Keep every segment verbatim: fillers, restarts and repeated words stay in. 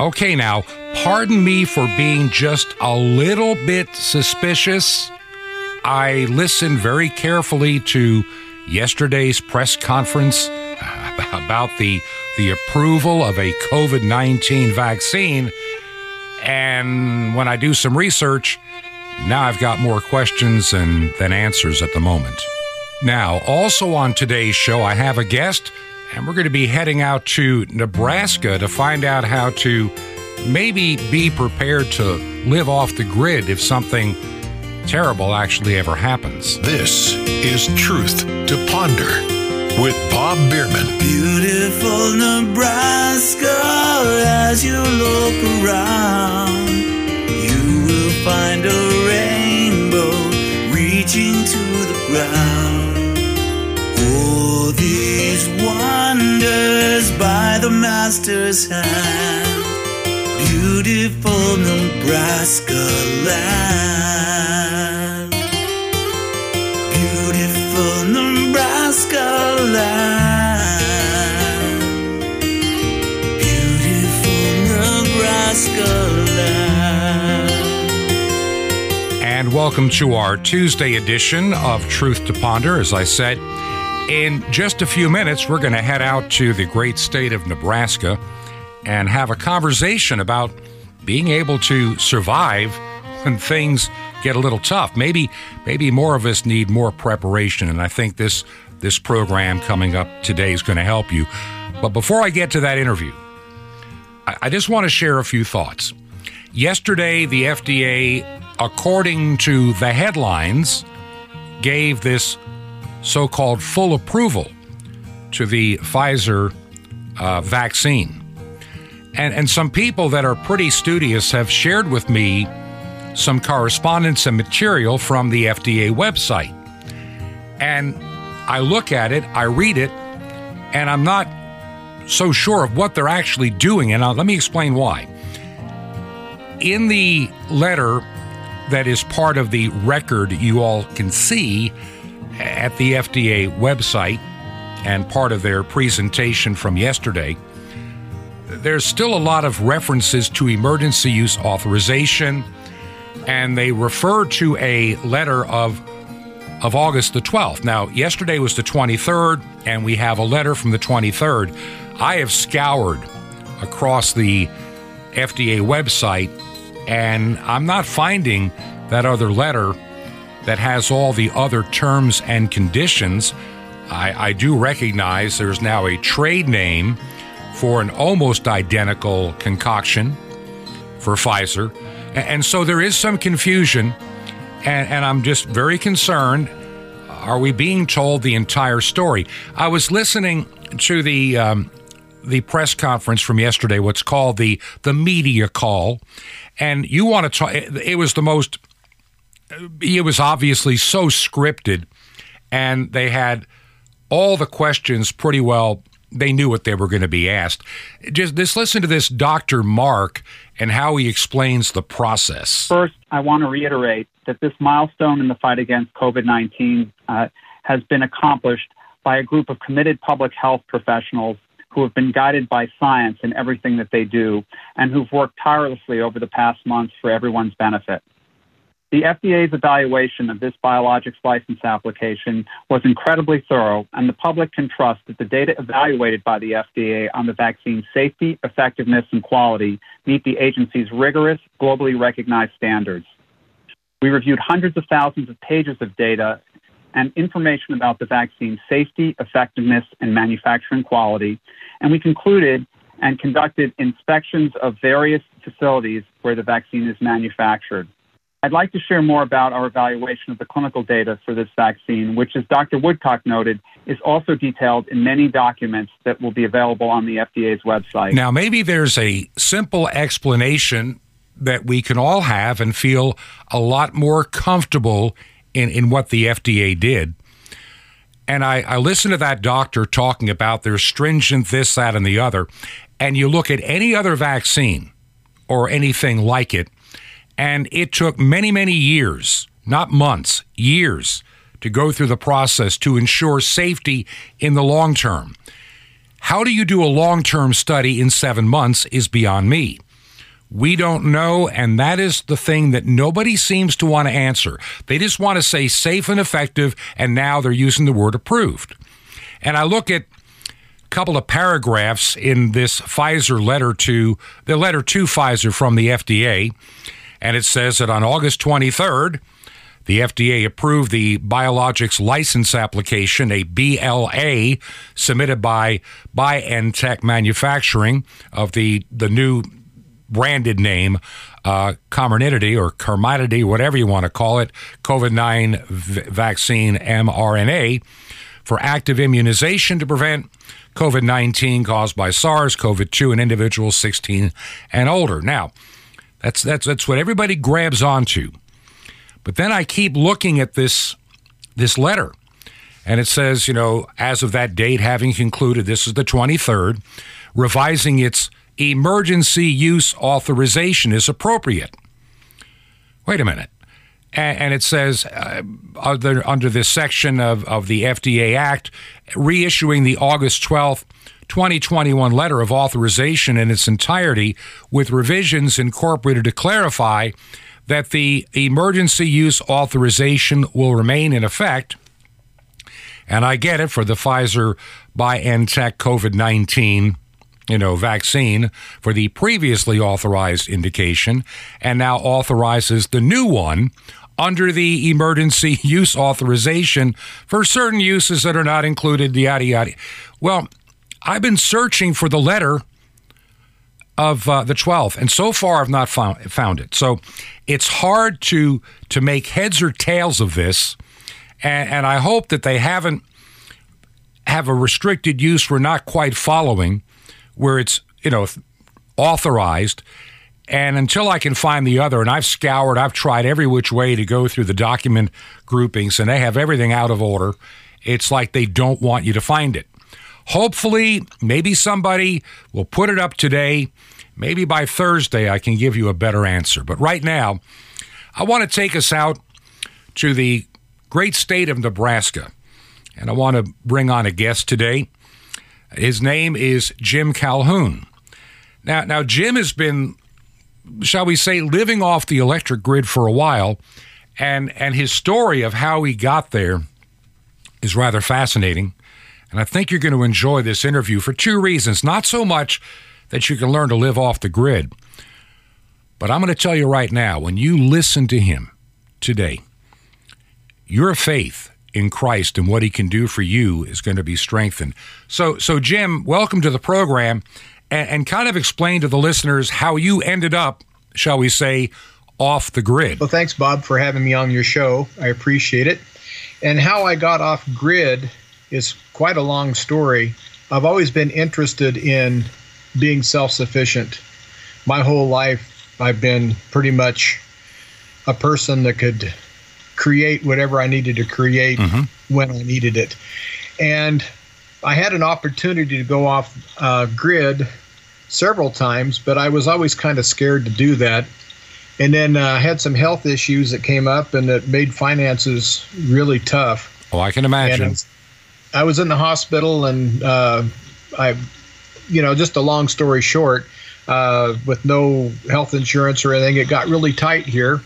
Okay, now, pardon me for being just a little bit suspicious. I listened very carefully to yesterday's press conference about the, the approval of a covid nineteen vaccine, and when I do some research, now I've got more questions than, than answers at the moment. Now, also on today's show, I have a guest, and we're going to be heading out to Nebraska to find out how to maybe be prepared to live off the grid if something terrible actually ever happens. This is Truth to Ponder with Bob Bierman. Beautiful Nebraska, as you look around, you will find a rainbow reaching to the ground. Oh, these wonders by the Master's hand, beautiful Nebraska land, beautiful Nebraska land, beautiful Nebraska land. And welcome to our Tuesday edition of Truth to Ponder. As I said, in just a few minutes, we're going to head out to the great state of Nebraska and have a conversation about being able to survive when things get a little tough. Maybe maybe more of us need more preparation, and I think this this program coming up today is going to help you. But before I get to that interview, I, I just want to share a few thoughts. Yesterday, the F D A, according to the headlines, gave this so-called full approval to the Pfizer uh, vaccine. And, and some people that are pretty studious have shared with me some correspondence and material from the F D A website. And I look at it, I read it, and I'm not so sure of what they're actually doing. And I'll, let me explain why. In the letter that is part of the record you all can see at the F D A website and part of their presentation from yesterday, there's still a lot of references to emergency use authorization, and they refer to a letter of of August the twelfth. Now, yesterday was the twenty-third, and we have a letter from the twenty-third. I have scoured across the F D A website, and I'm not finding that other letter that has all the other terms and conditions. I, I do recognize there's now a trade name for an almost identical concoction for Pfizer. And so there is some confusion, and, and I'm just very concerned. Are we being told the entire story? I was listening to the um, the press conference from yesterday, what's called the, the media call, and you want to talk, it, it was the most, it was obviously so scripted, and they had all the questions pretty well. They knew what they were going to be asked. Just, just listen to this Doctor Mark and how he explains the process. First, I want to reiterate that this milestone in the fight against covid nineteen uh, has been accomplished by a group of committed public health professionals who have been guided by science in everything that they do and who've worked tirelessly over the past months for everyone's benefit. The F D A's evaluation of this biologics license application was incredibly thorough, and the public can trust that the data evaluated by the F D A on the vaccine's safety, effectiveness, and quality meet the agency's rigorous, globally recognized standards. We reviewed hundreds of thousands of pages of data and information about the vaccine's safety, effectiveness, and manufacturing quality, and we concluded and conducted inspections of various facilities where the vaccine is manufactured. I'd like to share more about our evaluation of the clinical data for this vaccine, which, as Doctor Woodcock noted, is also detailed in many documents that will be available on the F D A's website. Now, maybe there's a simple explanation that we can all have and feel a lot more comfortable in, in what the F D A did. And I, I listened to that doctor talking about their stringent this, that, and the other, and you look at any other vaccine or anything like it, and it took many, many years, not months, years, to go through the process to ensure safety in the long term. How do you do a long-term study in seven months is beyond me. We don't know, and that is the thing that nobody seems to want to answer. They just want to say safe and effective, and now they're using the word approved. And I look at a couple of paragraphs in this Pfizer letter to, the letter to Pfizer from the F D A, and it says that on August twenty-third, the F D A approved the Biologics License Application, a B L A, submitted by BioNTech Manufacturing of the, the new branded name, uh, Comirnaty or Comirnaty, whatever you want to call it, COVID nineteen v- vaccine mRNA, for active immunization to prevent COVID nineteen caused by SARS-C o V two in individuals sixteen and older. Now, that's that's that's what everybody grabs onto. But then I keep looking at this this letter, and it says, you know, as of that date, having concluded, this is the twenty-third, revising its emergency use authorization is appropriate. Wait a minute. And, and it says, uh, under, under this section of, of the F D A Act, reissuing the August twelfth, twenty twenty-one letter of authorization in its entirety with revisions incorporated to clarify that the emergency use authorization will remain in effect. And I get it, for the Pfizer BioNTech COVID nineteen you know, vaccine for the previously authorized indication, and now authorizes the new one under the emergency use authorization for certain uses that are not included, yada, yada. Well, I've been searching for the letter of uh, the twelfth, and so far I've not found, found it. So it's hard to to make heads or tails of this, and, and I hope that they haven't have a restricted use we're not quite following, where it's, you know, authorized. And until I can find the other, and I've scoured, I've tried every which way to go through the document groupings, and they have everything out of order. It's like they don't want you to find it. Hopefully, maybe somebody will put it up today. Maybe by Thursday I can give you a better answer. But right now, I want to take us out to the great state of Nebraska. And I want to bring on a guest today. His name is Jim Calhoun. Now, now Jim has been, shall we say, living off the electric grid for a while, and and his story of how he got there is rather fascinating. And I think you're going to enjoy this interview for two reasons. Not so much that you can learn to live off the grid, but I'm going to tell you right now, when you listen to him today, your faith in Christ and what he can do for you is going to be strengthened. So, so Jim, welcome to the program, and, and kind of explain to the listeners how you ended up, shall we say, off the grid. Well, thanks, Bob, for having me on your show. I appreciate it. And how I got off grid is quite a long story. I've always been interested in being self-sufficient. My whole life, I've been pretty much a person that could create whatever I needed to create mm-hmm. when I needed it. And I had an opportunity to go off uh, grid several times, but I was always kind of scared to do that. And then I uh, had some health issues that came up, and that made finances really tough. Oh, I can imagine. And I was in the hospital, and uh, I, you know, just a long story short, uh, with no health insurance or anything, it got really tight here.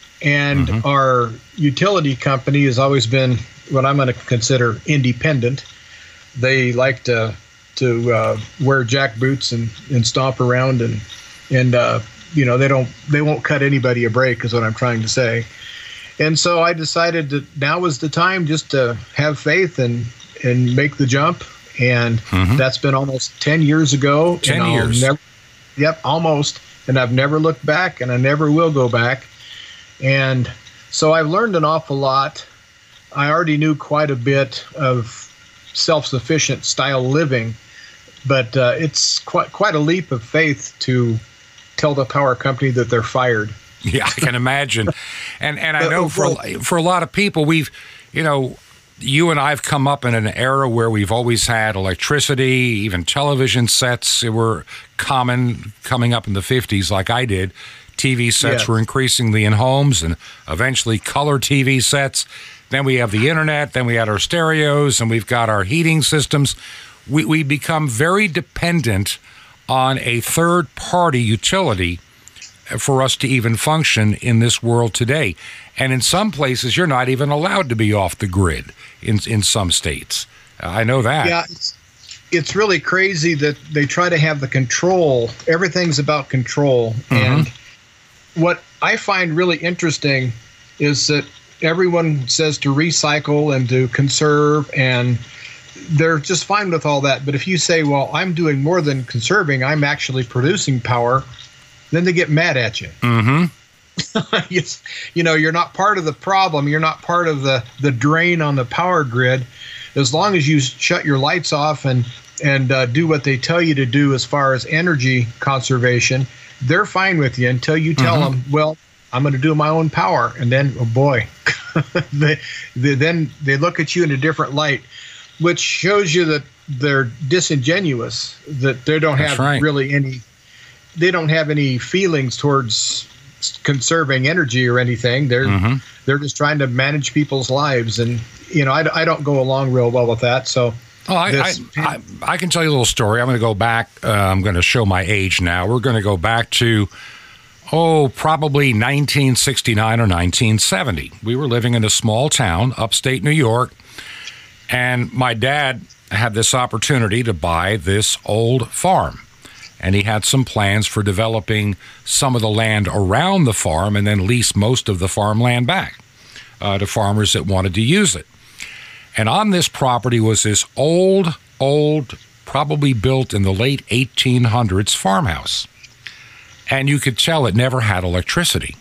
And mm-hmm. our utility company has always been what I'm going to consider independent. They like to to uh, wear jack boots and, and stomp around, and and uh, you know they don't they won't cut anybody a break, is what I'm trying to say. And so I decided that now was the time just to have faith and and make the jump. And mm-hmm. that's been almost ten years ago. Ten and years. Never, yep, almost. And I've never looked back, and I never will go back. And so I've learned an awful lot. I already knew quite a bit of self-sufficient style living, but uh, it's quite quite a leap of faith to tell the power company that they're fired. Yeah, I can imagine. and and I know for for a lot of people, we've, you know, you and I have come up in an era where we've always had electricity, even television sets were common coming up in the fifties, like I did. T V sets yes. were increasingly in homes, and eventually color T V sets. Then we have the internet, then we had our stereos, and we've got our heating systems. We, we become very dependent on a third-party utility for us to even function in this world today. And in some places, you're not even allowed to be off the grid in in some states. I know that. Yeah, it's, it's really crazy that they try to have the control. Everything's about control. Mm-hmm. And what I find really interesting is that everyone says to recycle and to conserve, and they're just fine with all that. But if you say, well, I'm doing more than conserving, I'm actually producing power, then they get mad at you. Mm-hmm. Yes, you know, you're not part of the problem. You're not part of the, the drain on the power grid. As long as you shut your lights off and, and uh, do what they tell you to do as far as energy conservation, they're fine with you until you tell mm-hmm. them, well, I'm going to do my own power. And then, oh boy, they, they, then they look at you in a different light, which shows you that they're disingenuous, that they don't That's have right. really any, they don't have any feelings towards conserving energy or anything. They're mm-hmm. they're just trying to manage people's lives, and you know I, I don't go along real well with that. So oh, I, I, I I can tell you a little story. I'm going to go back. Uh, I'm going to show my age now. We're going to go back to oh probably nineteen sixty-nine or nineteen seventy. We were living in a small town, upstate New York, and my dad had this opportunity to buy this old farm. And he had some plans for developing some of the land around the farm and then lease most of the farmland back uh, to farmers that wanted to use it. And on this property was this old, old, probably built in the late eighteen hundreds farmhouse. And you could tell it never had electricity.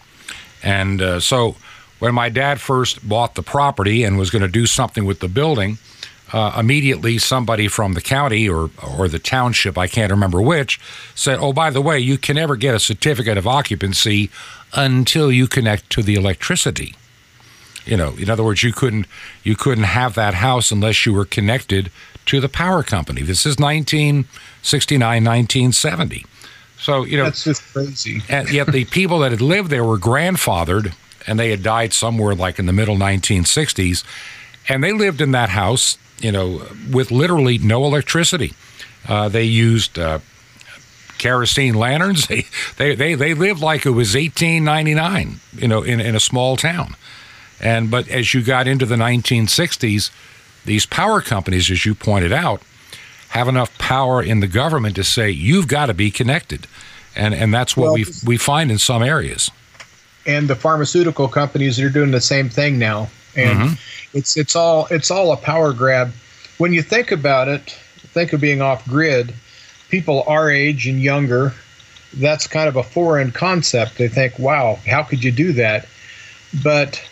And uh, so when my dad first bought the property and was going to do something with the building, Uh, immediately somebody from the county or or the township, I can't remember which, said, oh, by the way, you can never get a certificate of occupancy until you connect to the electricity. You know, in other words, you couldn't you couldn't have that house unless you were connected to the power company. This is nineteen sixty-nine, nineteen seventy. So, you know, that's just crazy. And yet the people that had lived there were grandfathered, and they had died somewhere like in the middle nineteen sixties, and they lived in that house, you know, with literally no electricity. Uh, they used uh, kerosene lanterns. They, they they they lived like it was eighteen ninety-nine, you know, in, in a small town. And but as you got into the nineteen sixties, these power companies, as you pointed out, have enough power in the government to say you've got to be connected, and and that's what well, we we find in some areas. And the pharmaceutical companies are doing the same thing now, and. Mm-hmm. It's it's all it's all a power grab. When you think about it, think of being off grid. People our age and younger, that's kind of a foreign concept. They think, "Wow, how could you do that?" But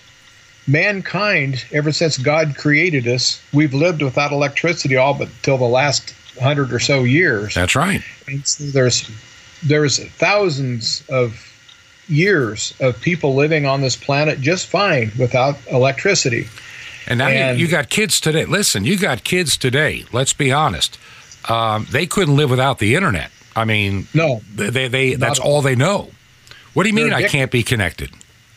mankind, ever since God created us, we've lived without electricity all but till the last hundred or so years. That's right. And so there's there's thousands of years of people living on this planet just fine without electricity. And now and, you, you got kids today. Listen, you got kids today. Let's be honest. Um, they couldn't live without the internet. I mean, no, they they, they that's all they know. What do you mean I can't be connected?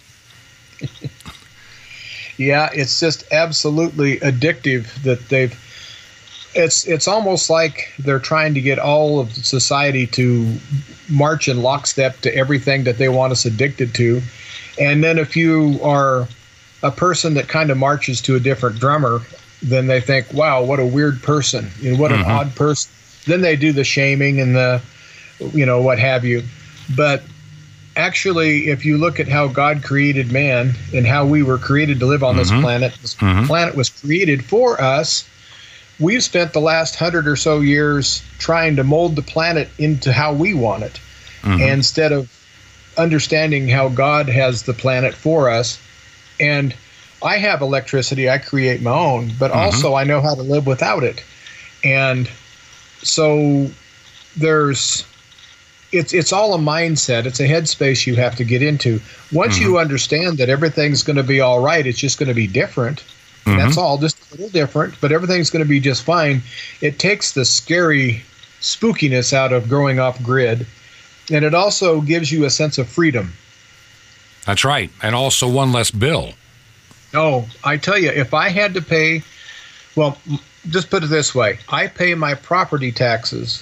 Yeah, it's just absolutely addictive that they've. It's it's almost like they're trying to get all of society to march in lockstep to everything that they want us addicted to, and then if you are a person that kind of marches to a different drummer, then they think, wow, what a weird person, you know, what an mm-hmm. odd person. Then they do the shaming and the, you know, what have you. But actually, if you look at how God created man and how we were created to live on mm-hmm. this planet, this mm-hmm. planet was created for us. We've spent the last hundred or so years trying to mold the planet into how we want it, mm-hmm. instead of understanding how God has the planet for us. And I have electricity, I create my own, but mm-hmm. also I know how to live without it. And so there's, it's it's all a mindset. It's a headspace you have to get into. Once mm-hmm. you understand that everything's going to be all right, it's just going to be different. Mm-hmm. That's all, just a little different, but everything's going to be just fine. It takes the scary spookiness out of growing off grid, and it also gives you a sense of freedom. That's right. And also one less bill. Oh, I tell you, if I had to pay, well, just put it this way. I pay my property taxes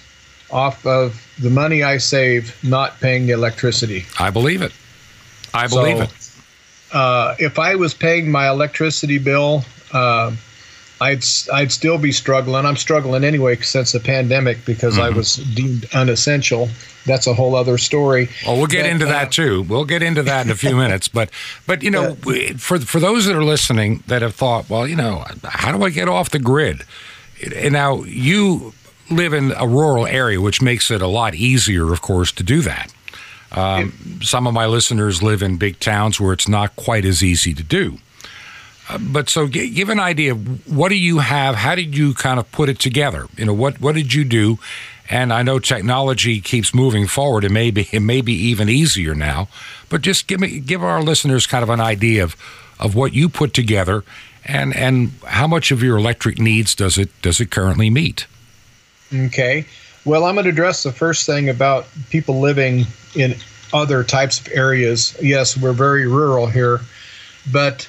off of the money I save not paying the electricity. I believe it. I believe so, it. Uh, if I was paying my electricity bill, uh, I'd I'd still be struggling. I'm struggling anyway since the pandemic because mm-hmm. I was deemed unessential. That's a whole other story. Well, we'll get but, into that too. We'll get into that in a few minutes. But, but you know, uh, for for those that are listening that have thought, well, you know, how do I get off the grid? And now you live in a rural area, which makes it a lot easier, of course, to do that. Um, some of my listeners live in big towns where it's not quite as easy to do. Uh, but so g- give an idea of what do you have? How did you kind of put it together? You know, what, what did you do? And I know technology keeps moving forward. It may be, it may be even easier now, but just give me, give our listeners kind of an idea of, of what you put together and, and how much of your electric needs does it, does it currently meet? Okay. Well, I'm going to address the first thing about people living in other types of areas. Yes, we're very rural here, but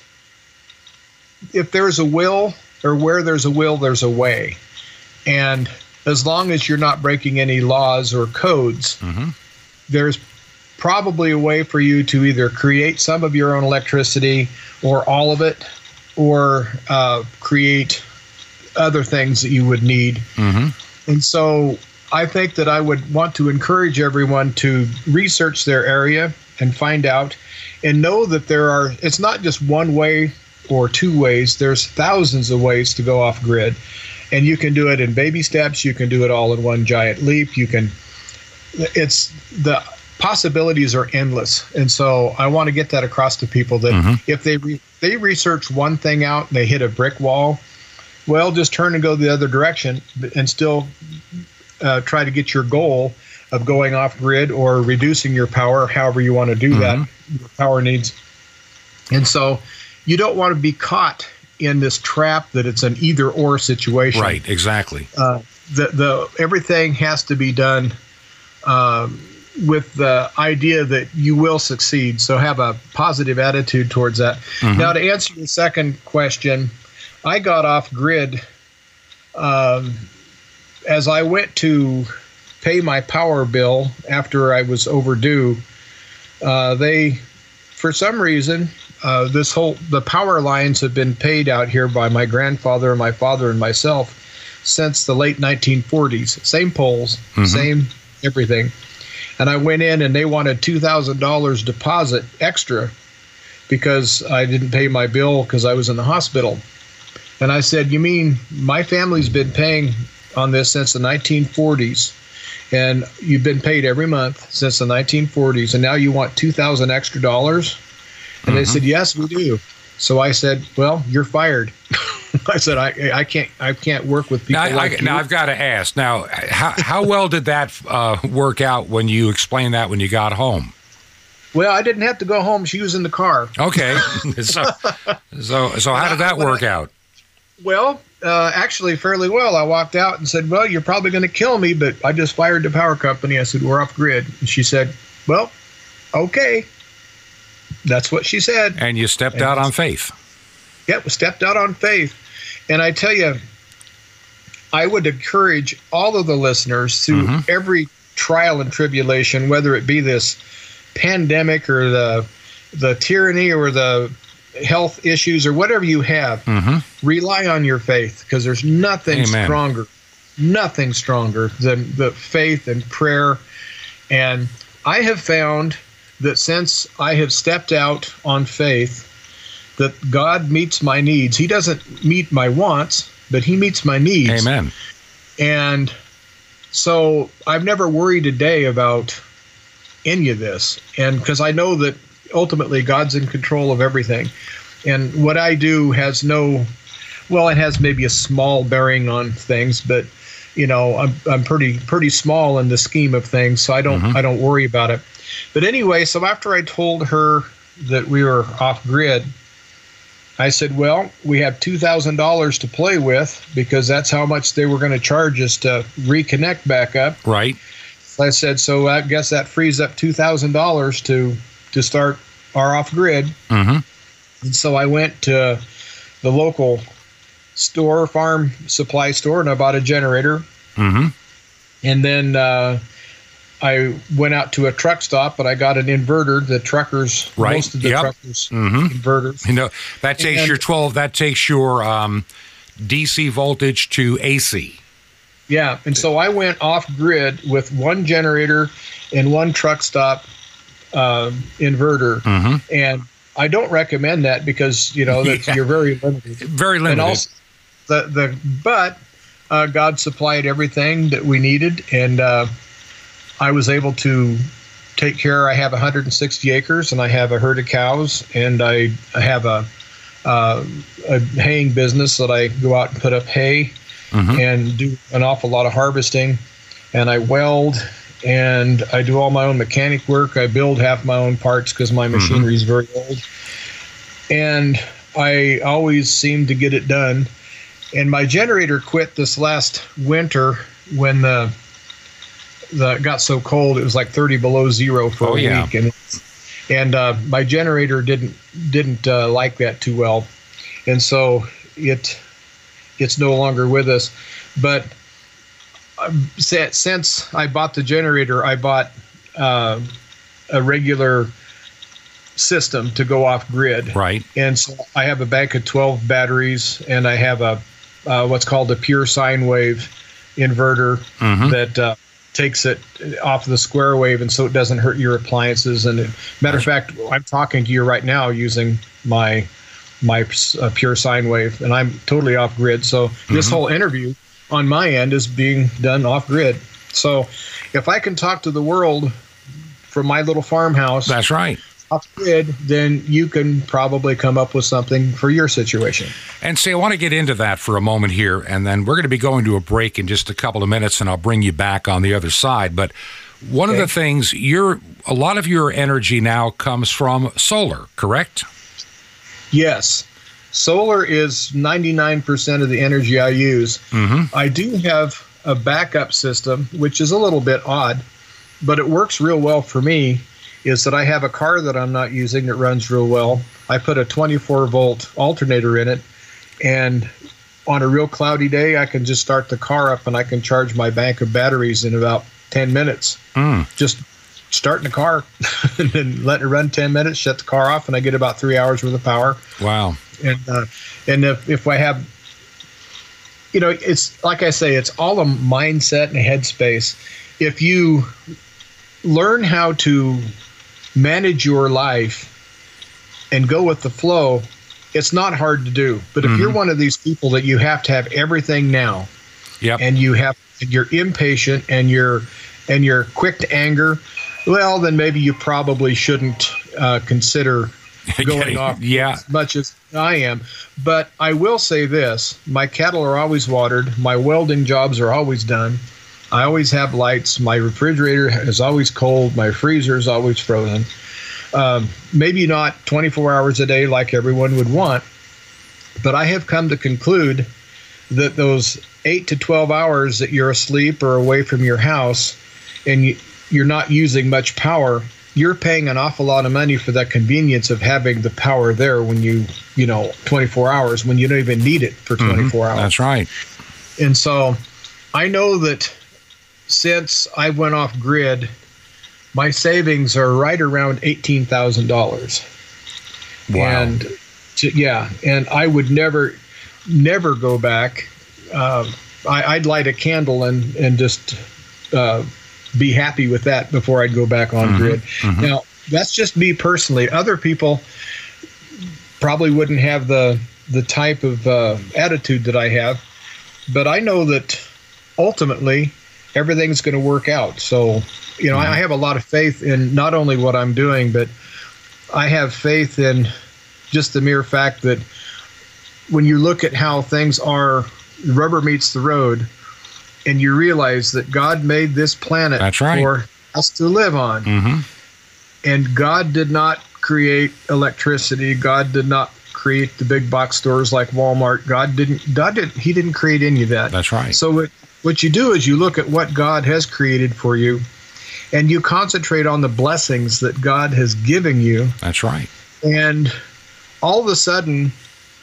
if there's a will, or where there's a will, there's a way. And as long as you're not breaking any laws or codes, mm-hmm. there's probably a way for you to either create some of your own electricity or all of it, or uh, create other things that you would need. Mm-hmm. And so I think that I would want to encourage everyone to research their area and find out and know that there are, it's not just one way or two ways, there's thousands of ways to go off grid. And you can do it in baby steps, you can do it all in one giant leap, you can, it's, the possibilities are endless. And so I want to get that across to people that mm-hmm. if they re, they research one thing out and they hit a brick wall, well, just turn and go the other direction and still Uh, try to get your goal of going off grid or reducing your power, however you want to do mm-hmm. that, your power needs. And so you don't want to be caught in this trap that it's an either or situation. Right, exactly. Uh, the the everything has to be done um, with the idea that you will succeed. So have a positive attitude towards that. Mm-hmm. Now, to answer your second question, I got off grid um, as I went to pay my power bill after I was overdue. Uh, they, for some reason, uh, this whole the power lines have been paid out here by my grandfather and my father and myself since the late nineteen forties. Same poles, mm-hmm. same everything. And I went in and they wanted two thousand dollars deposit extra because I didn't pay my bill because I was in the hospital. And I said, you mean my family's been paying on this since the nineteen forties, and you've been paid every month since the nineteen forties, and now you want two thousand extra dollars? And mm-hmm. they said, yes, we do. So I said, well, you're fired. I said, I I can't I can't work with people now, like I, you. Now I've got to ask. Now, how how well did that uh, work out when you explained that when you got home? Well, I didn't have to go home. She was in the car. Okay. so so so how did that work out? Well, uh, actually fairly well. I walked out and said, well, you're probably going to kill me, but I just fired the power company. I said, we're off grid. And she said, well, okay. That's what she said. And you stepped and out on faith. Yep, we stepped out on faith. And I tell you, I would encourage all of the listeners through mm-hmm. every trial and tribulation, whether it be this pandemic or the the tyranny or the health issues or whatever you have, mm-hmm. rely on your faith, because there's nothing Amen. stronger, nothing stronger than the faith and prayer. And I have found that since I have stepped out on faith, that God meets my needs. He doesn't meet my wants, but he meets my needs. Amen. And so I've never worried a day about any of this. And because I know that ultimately God's in control of everything. And what I do has no, well, it has maybe a small bearing on things, but you know, I'm I'm pretty pretty small in the scheme of things, so I don't mm-hmm. I don't worry about it. But anyway, so after I told her that we were off grid, I said, well, we have two thousand dollars to play with, because that's how much they were going to charge us to reconnect back up. Right. So I said, so I guess that frees up two thousand dollars to to start our off grid. Mm-hmm. And so I went to the local store, farm supply store, and I bought a generator. Mm-hmm. And then uh, I went out to a truck stop, but I got an inverter. The truckers, right. most of the yep. truckers, mm-hmm. inverters. You know, that takes and, your twelve. That takes your um, D C voltage to A C. Yeah, and so I went off grid with one generator and one truck stop uh, inverter, mm-hmm. and I don't recommend that because you know that yeah. you're very limited. Very limited. And also, the the but uh, God supplied everything that we needed, and uh, I was able to take care. I have one hundred sixty acres, and I have a herd of cows, and I, I have a, uh, a haying business that I go out and put up hay. Mm-hmm. And do an awful lot of harvesting, and I weld, and I do all my own mechanic work. I build half my own parts because my machinery is mm-hmm. very old, and I always seem to get it done. And my generator quit this last winter when the the it got so cold. It was like thirty below zero for oh, a yeah. week, and and uh, my generator didn't didn't uh, like that too well, and so it. It's no longer with us, but since I bought the generator, I bought uh, a regular system to go off grid. Right. And so I have a bank of twelve batteries, and I have a uh, what's called a pure sine wave inverter mm-hmm. that uh, takes it off the square wave, and so it doesn't hurt your appliances. And it, matter of fact, I'm talking to you right now using my. my uh, pure sine wave, and I'm totally off grid. So mm-hmm. this whole interview on my end is being done off grid. So if I can talk to the world from my little farmhouse, that's right, off grid, then you can probably come up with something for your situation. And see, I want to get into that for a moment here, and then we're going to be going to a break in just a couple of minutes, and I'll bring you back on the other side. But one okay. of the things, you're, a lot of your energy now comes from solar, correct? Yes. Solar is ninety-nine percent of the energy I use. Mm-hmm. I do have a backup system, which is a little bit odd, but it works real well for me, is that I have a car that I'm not using that runs real well. I put a twenty-four volt alternator in it, and on a real cloudy day, I can just start the car up and I can charge my bank of batteries in about ten minutes. Mm. Just starting the car and then letting it run ten minutes, shut the car off, and I get about three hours worth of power. Wow. And uh, and if, if I have, you know, it's like I say, it's all a mindset and a headspace. If you learn how to manage your life and go with the flow, it's not hard to do. But if mm-hmm. you're one of these people that you have to have everything now, yep. and you have you're impatient and you're and you're quick to anger, well, then maybe you probably shouldn't uh, consider going off yeah. as much as I am. But I will say this, my cattle are always watered. My welding jobs are always done. I always have lights. My refrigerator is always cold. My freezer is always frozen. Um, maybe not twenty-four hours a day like everyone would want, but I have come to conclude that those eight to twelve hours that you're asleep or away from your house and you, you're not using much power, you're paying an awful lot of money for that convenience of having the power there when you, you know, twenty-four hours, when you don't even need it for twenty-four mm-hmm. hours. That's right. And so I know that since I went off grid, my savings are right around eighteen thousand dollars. Wow. And to, yeah, and I would never, never go back. Uh, I, I'd light a candle and, and just uh, be happy with that before I'd go back on mm-hmm. grid. Mm-hmm. Now, that's just me personally. Other people probably wouldn't have the, the type of uh, attitude that I have, but I know that ultimately everything's going to work out. So, you know, mm-hmm. I have a lot of faith in not only what I'm doing, but I have faith in just the mere fact that when you look at how things are, rubber meets the road, and you realize that God made this planet That's right. for us to live on. Mm-hmm. And God did not create electricity. God did not create the big box stores like Walmart. God didn't, God didn't, he didn't create any of that. That's right. So what, what you do is you look at what God has created for you, and you concentrate on the blessings that God has given you. That's right. And all of a sudden,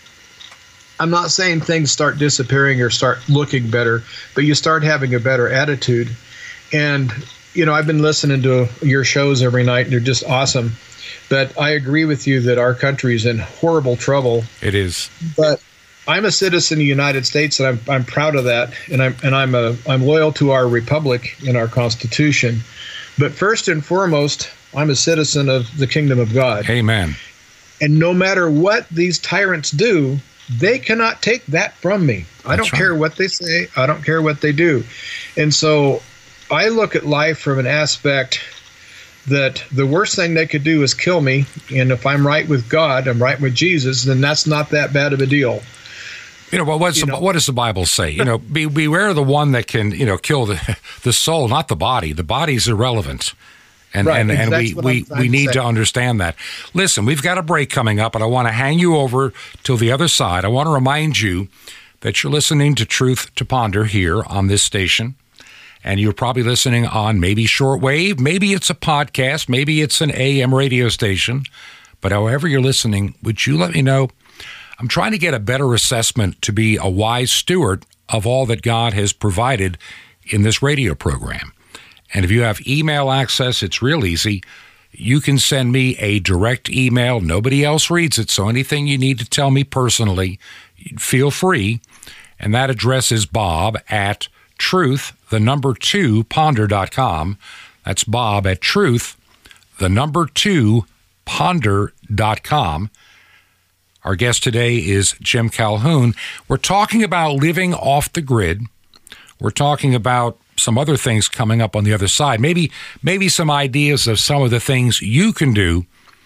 I'm not saying things start disappearing or start looking better, but you start having a better attitude. And, you know, I've been listening to your shows every night, and they're just awesome. But I agree with you that our country is in horrible trouble. It is. But I'm a citizen of the United States, and I'm I'm proud of that. And I'm and I'm a I'm loyal to our republic and our Constitution. But first and foremost, I'm a citizen of the kingdom of God. Amen. And no matter what these tyrants do, they cannot take that from me. I That's don't right. care what they say. I don't care what they do. And so I look at life from an aspect that the worst thing they could do is kill me. And if I'm right with God, I'm right with Jesus, then that's not that bad of a deal. You know, what, what's You the, know. what does the Bible say? You know, be, beware the one that can, you know, kill the the soul, not the body. The body's irrelevant. And Right, and, and that's we, what we, I'm trying we to need say. to understand that. Listen, we've got a break coming up, and I want to hang you over till the other side. I want to remind you that you're listening to Truth to Ponder here on this station. And you're probably listening on maybe shortwave, maybe it's a podcast, maybe it's an A M radio station. But however you're listening, would you let me know? I'm trying to get a better assessment to be a wise steward of all that God has provided in this radio program. And if you have email access, it's real easy. You can send me a direct email. Nobody else reads it, so anything you need to tell me personally, feel free. And that address is bob at truth, the number two, ponder dot com. That's bob at truth, the number two, ponder dot com. Our guest today is Jim Calhoun. We're talking about living off the grid. We're talking about some other things coming up on the other side. Maybe, maybe some ideas of some of the things you can do.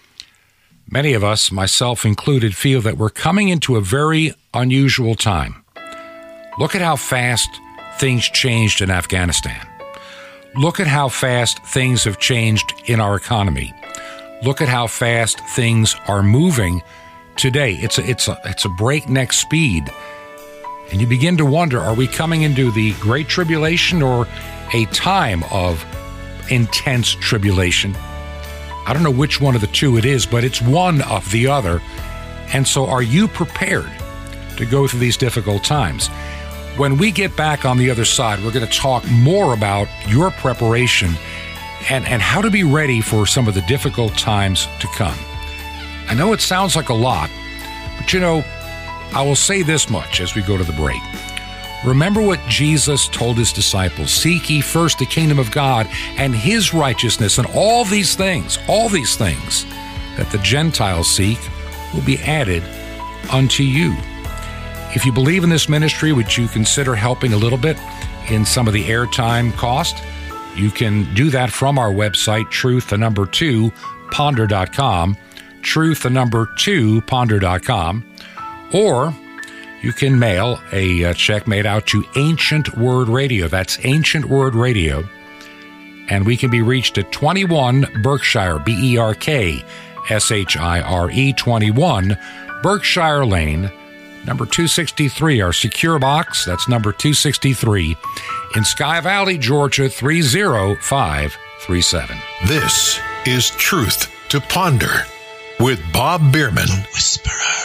Many of us, myself included, feel that we're coming into a very unusual time. Look at how fast things changed in Afghanistan. Look at how fast things have changed in our economy. Look at how fast things are moving today. It's a, it's a, it's a breakneck speed. And you begin to wonder, are we coming into the Great Tribulation or a time of intense tribulation? I don't know which one of the two it is, but it's one of the other. And so are you prepared to go through these difficult times? When we get back on the other side, we're going to talk more about your preparation and, and how to be ready for some of the difficult times to come. I know it sounds like a lot, but you know, I will say this much as we go to the break. Remember what Jesus told his disciples, seek ye first the kingdom of God and his righteousness, and all these things, all these things that the Gentiles seek will be added unto you. If you believe in this ministry, would you consider helping a little bit in some of the airtime cost? You can do that from our website, truth, the number two, ponder dot com, truth, the number two, ponder dot com. Or you can mail a uh, check made out to Ancient Word Radio. That's Ancient Word Radio. And we can be reached at twenty-one Berkshire, B E R K S H I R E, twenty-one Berkshire Lane, number two sixty-three, our secure box. That's number two sixty-three in Sky Valley, Georgia, three zero five three seven. This is Truth to Ponder with Bob Bierman. Whisperer.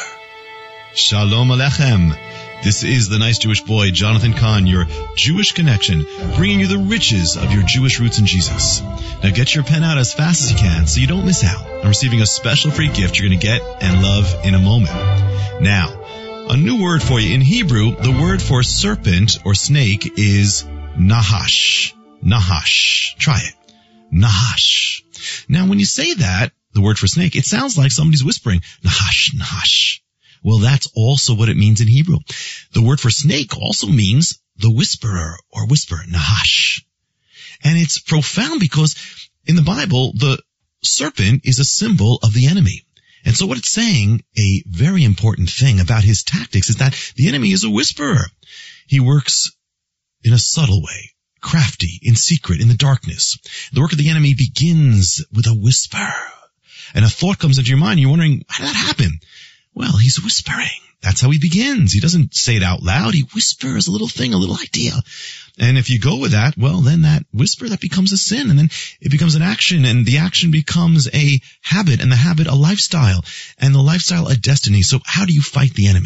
Shalom Alechem. This is the nice Jewish boy, Jonathan Kahn, your Jewish connection, bringing you the riches of your Jewish roots in Jesus. Now get your pen out as fast as you can so you don't miss out on receiving a special free gift you're going to get and love in a moment. Now, a new word for you. In Hebrew, the word for serpent or snake is nahash. Nahash. Try it. Nahash. Now, when you say that, the word for snake, it sounds like somebody's whispering, nahash, nahash. Well, that's also what it means in Hebrew. The word for snake also means the whisperer or whisper, nahash. And it's profound because in the Bible, the serpent is a symbol of the enemy. And so what it's saying, a very important thing about his tactics, is that the enemy is a whisperer. He works in a subtle way, crafty, in secret, in the darkness. The work of the enemy begins with a whisper. And a thought comes into your mind, you're wondering, how did that happen? Well, he's whispering. That's how he begins. He doesn't say it out loud. He whispers a little thing, a little idea. And if you go with that, well, then that whisper, that becomes a sin. And then it becomes an action, and the action becomes a habit, and the habit a lifestyle, and the lifestyle a destiny. So how do you fight the enemy?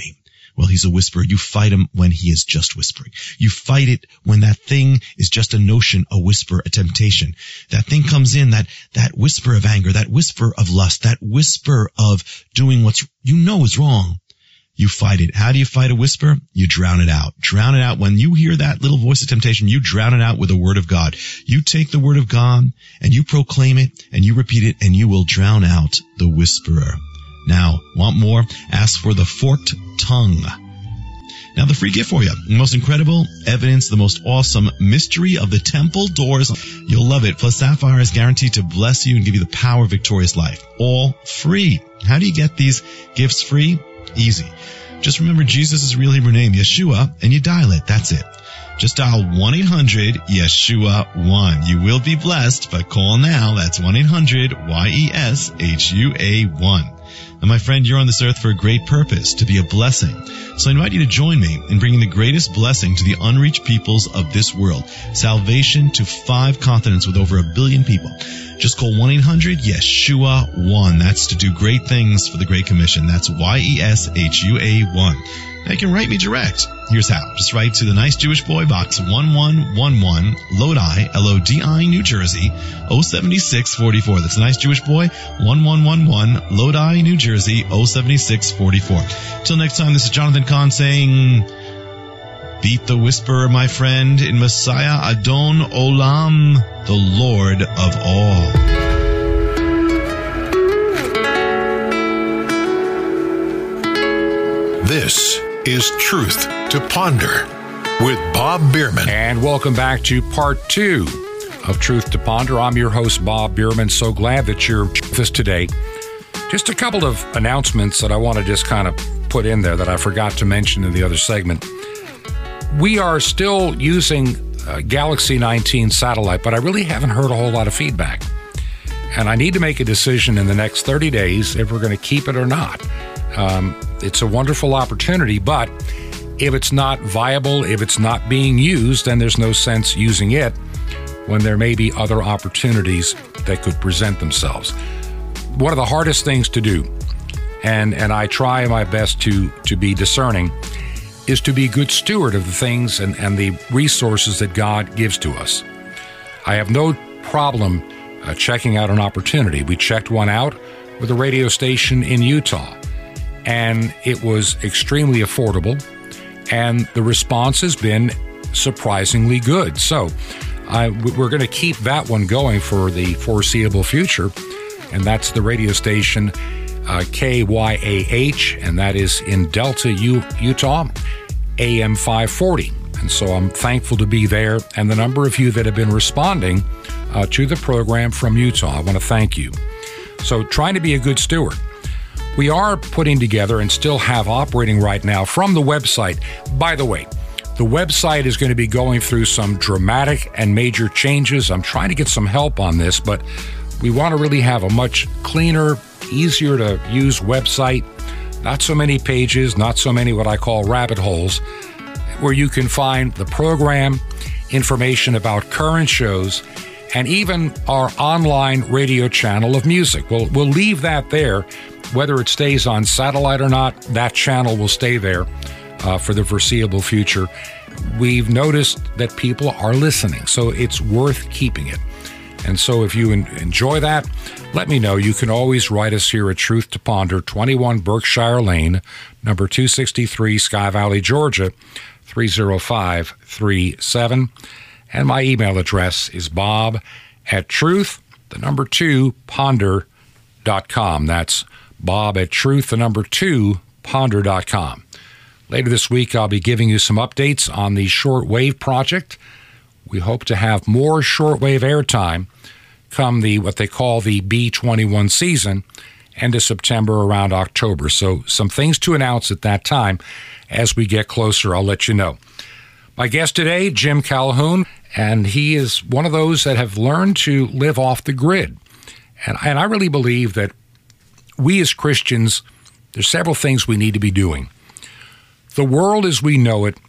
Well, he's a whisperer. You fight him when he is just whispering. You fight it when that thing is just a notion, a whisper, a temptation. That thing comes in, that, that whisper of anger, that whisper of lust, that whisper of doing what's you know is wrong. You fight it. How do you fight a whisper? You drown it out. Drown it out. When you hear that little voice of temptation, you drown it out with the word of God. You take the word of God and you proclaim it and you repeat it and you will drown out the whisperer. Now, want more? Ask for the forked tongue. Now, the free gift for you. The most incredible evidence, the most awesome mystery of the temple doors. You'll love it. Plus, Sapphire is guaranteed to bless you and give you the power of victorious life. All free. How do you get these gifts free? Easy. Just remember Jesus' real Hebrew name, Yeshua, and you dial it. That's it. Just dial one eight hundred Yeshua one. You will be blessed, but call now. That's one eight hundred Y E S H U A one. And my friend, you're on this earth for a great purpose, to be a blessing. So I invite you to join me in bringing the greatest blessing to the unreached peoples of this world. Salvation to five continents with over a billion people. Just call one eight hundred Yeshua one. That's to do great things for the Great Commission. That's Y E S H U A one. Now you can write me direct. Here's how. Just write to the Nice Jewish Boy, Box one one one one, Lodi, L O D I, New Jersey, oh seven six four four. That's the Nice Jewish Boy, one one one one, Lodi, New Jersey, oh seven six four four. Till next time, this is Jonathan Kahn saying, beat the whisperer, my friend, in Messiah Adon Olam, the Lord of all. This is Truth to Ponder with Bob Bierman. And welcome back to part two of Truth to Ponder. I'm your host, Bob Bierman. So glad that you're with us today. Just a couple of announcements that I want to just kind of put in there that I forgot to mention in the other segment. We are still using uh, Galaxy nineteen satellite, but I really haven't heard a whole lot of feedback. And I need to make a decision in the next thirty days if we're going to keep it or not. Um, it's a wonderful opportunity, but if it's not viable, if it's not being used, then there's no sense using it when there may be other opportunities that could present themselves. One of the hardest things to do, and, and I try my best to, to be discerning, is to be a good steward of the things and, and the resources that God gives to us. I have no problem uh, checking out an opportunity. We checked one out with a radio station in Utah, and it was extremely affordable, and the response has been surprisingly good. So I, we're going to keep that one going for the foreseeable future, and that's the radio station uh, K Y A H, and that is in Delta, U- Utah, A M five forty. And so I'm thankful to be there, and the number of you that have been responding uh, to the program from Utah, I want to thank you. So trying to be a good steward. We are putting together and still have operating right now from the website. By the way, the website is going to be going through some dramatic and major changes. I'm trying to get some help on this, but we want to really have a much cleaner, easier to use website. Not so many pages, not so many what I call rabbit holes, where you can find the program, information about current shows, and even our online radio channel of music. We'll, we'll leave that there. Whether it stays on satellite or not, that channel will stay there uh, for the foreseeable future. We've noticed that people are listening, so it's worth keeping it. And so if you en- enjoy that, let me know. You can always write us here at Truth to Ponder, twenty-one Berkshire Lane, number two sixty-three, Sky Valley, Georgia, three oh five three seven. And my email address is bob at truth, the number two, ponder dot com. That's bob at truth, the number two, ponder dot com. Later this week, I'll be giving you some updates on the shortwave project. We hope to have more shortwave airtime come the what they call the B twenty-one season, end of September, around October. So some things to announce at that time. As we get closer, I'll let you know. My guest today, Jim Calhoun, and he is one of those that have learned to live off the grid. And, and I really believe that we as Christians, there's several things we need to be doing. The world as we know it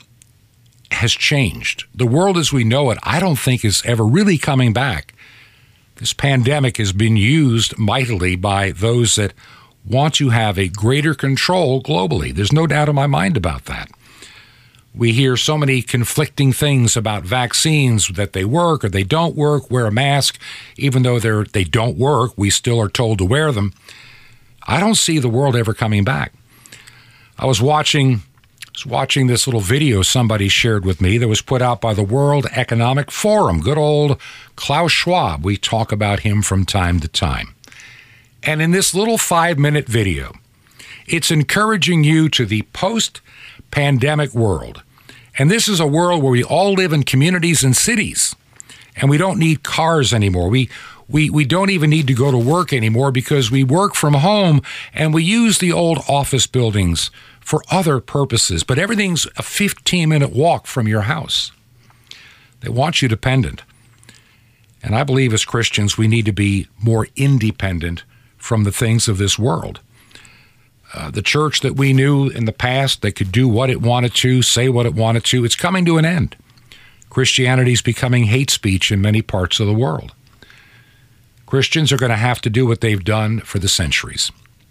has changed. The world as we know it, I don't think is ever really coming back. This pandemic has been used mightily by those that want to have a greater control globally. There's no doubt in my mind about that. We hear so many conflicting things about vaccines, that they work or they don't work. Wear a mask. Even though they're, they don't work, we still are told to wear them. I don't see the world ever coming back. I was watching, was watching this little video somebody shared with me that was put out by the World Economic Forum. Good old Klaus Schwab. We talk about him from time to time. And in this little five-minute video, it's encouraging you to the post-pandemic world. And this is a world where we all live in communities and cities, and we don't need cars anymore. We we we don't even need to go to work anymore because we work from home, and we use the old office buildings for other purposes. But everything's a fifteen-minute walk from your house. They want you dependent. And I believe as Christians, we need to be more independent from the things of this world. Uh, the church that we knew in the past that could do what it wanted to, say what it wanted to, it's coming to an end. Christianity is becoming hate speech in many parts of the world. Christians are going to have to do what they've done for the centuries.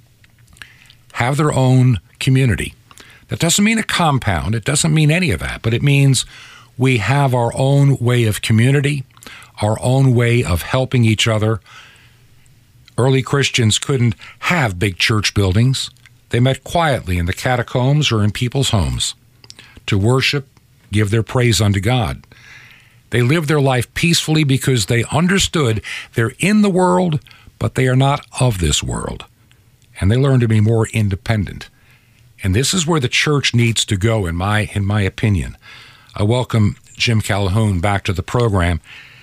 Have their own community. That doesn't mean a compound. It doesn't mean any of that. But it means we have our own way of community, our own way of helping each other. Early Christians couldn't have big church buildings. They met quietly in the catacombs or in people's homes to worship, give their praise unto God. They lived their life peacefully because they understood they're in the world, but they are not of this world. And they learned to be more independent. And this is where the church needs to go, in my in my opinion. I welcome Jim Calhoun back to the program.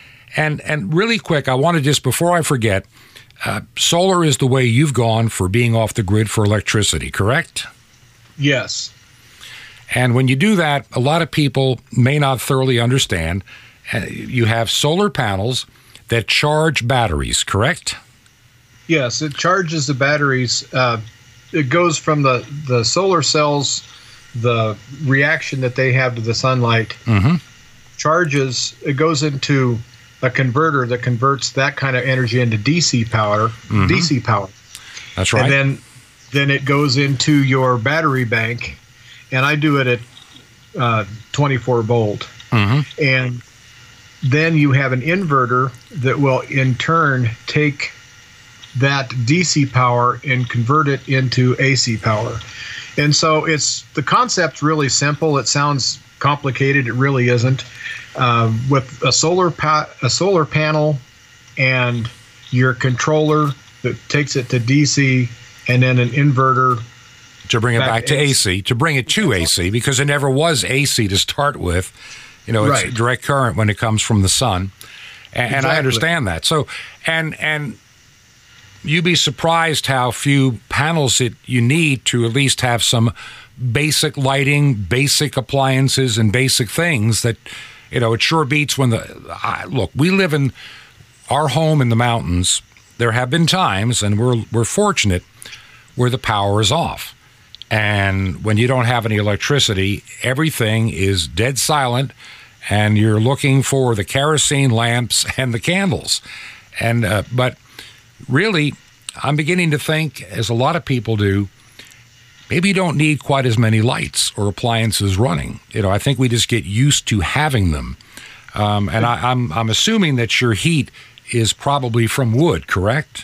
And and really quick, I want to just, before I forget, Uh, solar is the way you've gone for being off the grid for electricity, correct? Yes. And when you do that, a lot of people may not thoroughly understand. Uh, you have solar panels that charge batteries, correct? Yes, it charges the batteries. Uh, it goes from the, the solar cells, the reaction that they have to the sunlight, mm-hmm. charges, it goes into a converter that converts that kind of energy into D C power, mm-hmm. D C power. That's right. And then, then it goes into your battery bank, and I do it at uh, twenty-four volt. Mm-hmm. And then you have an inverter that will in turn take that D C power and convert it into A C power. And so it's the concept's really simple. It sounds complicated. It really isn't. Uh, with a solar pa- a solar panel and your controller that takes it to D C, and then an inverter to bring it back, back to A C, to bring it to A C, because it never was A C to start with. You know, it's right. direct current when it comes from the sun, and, exactly. and I understand that. So, and and you'd be surprised how few panels that you need to at least have some basic lighting, basic appliances, and basic things that. You know, it sure beats when the, uh, look, we live in our home in the mountains. There have been times, and we're we're fortunate, where the power is off. And when you don't have any electricity, everything is dead silent, and you're looking for the kerosene lamps and the candles. And uh, but really, I'm beginning to think, as a lot of people do, maybe you don't need quite as many lights or appliances running. You know, I think we just get used to having them. Um, and I, I'm I'm assuming that your heat is probably from wood, correct?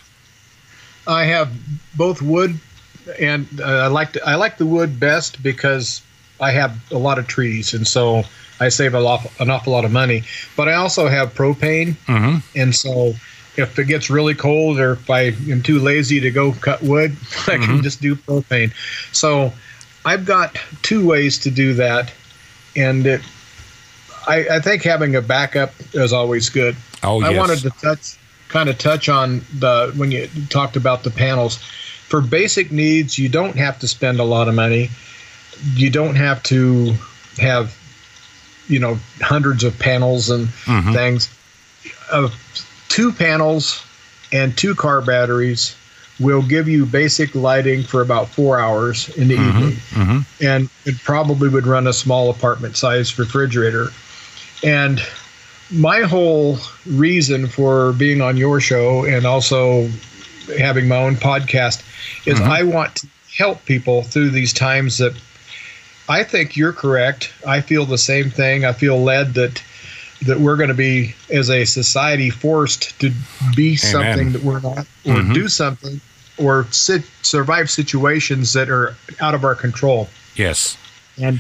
I have both wood and uh, I like the, I like the wood best because I have a lot of trees, and so I save a lot, an awful lot of money. But I also have propane, mm-hmm. and so if it gets really cold, or if I am too lazy to go cut wood, I can mm-hmm. just do propane. So I've got two ways to do that, and it, I, I think having a backup is always good. Oh, I yes. wanted to touch, kind of touch on the when you talked about the panels. For basic needs, you don't have to spend a lot of money. You don't have to have, you know, hundreds of panels and mm-hmm. things. Uh, two panels and two car batteries will give you basic lighting for about four hours in the mm-hmm. evening. Mm-hmm. And it probably would run a small apartment-sized refrigerator. And my whole reason for being on your show and also having my own podcast is Mm-hmm. I want to help people through these times that I think you're correct. I feel the same thing. I feel led that that we're going to be, as a society, forced to be something that we're not, or Mm-hmm. do something, or sit, survive situations that are out of our control. Yes. And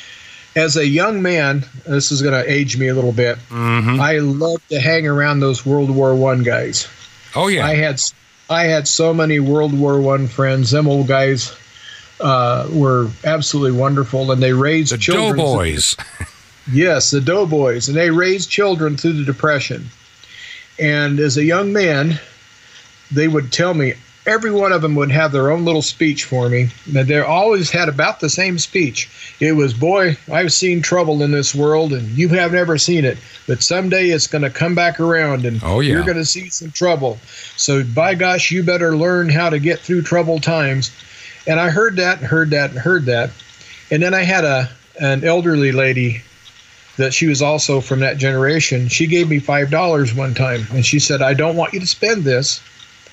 as a young man, this is going to age me a little bit. Mm-hmm. I love to hang around those World War One guys. Oh, yeah. I had I had so many World War One friends. Them old guys uh, were absolutely wonderful, and they raised the children. Doughboys. Yes, the Doughboys, and they raised children through the Depression. And as a young man, they would tell me, every one of them would have their own little speech for me. And they always had about the same speech. It was, boy, I've seen trouble in this world, and you have never seen it. But someday it's going to come back around, and Oh, yeah. you're going to see some trouble. So, by gosh, you better learn how to get through troubled times. And I heard that, and heard that, and heard that. And then I had a an elderly lady that she was also from that generation. She gave me five dollars one time, and she said, I don't want you to spend this.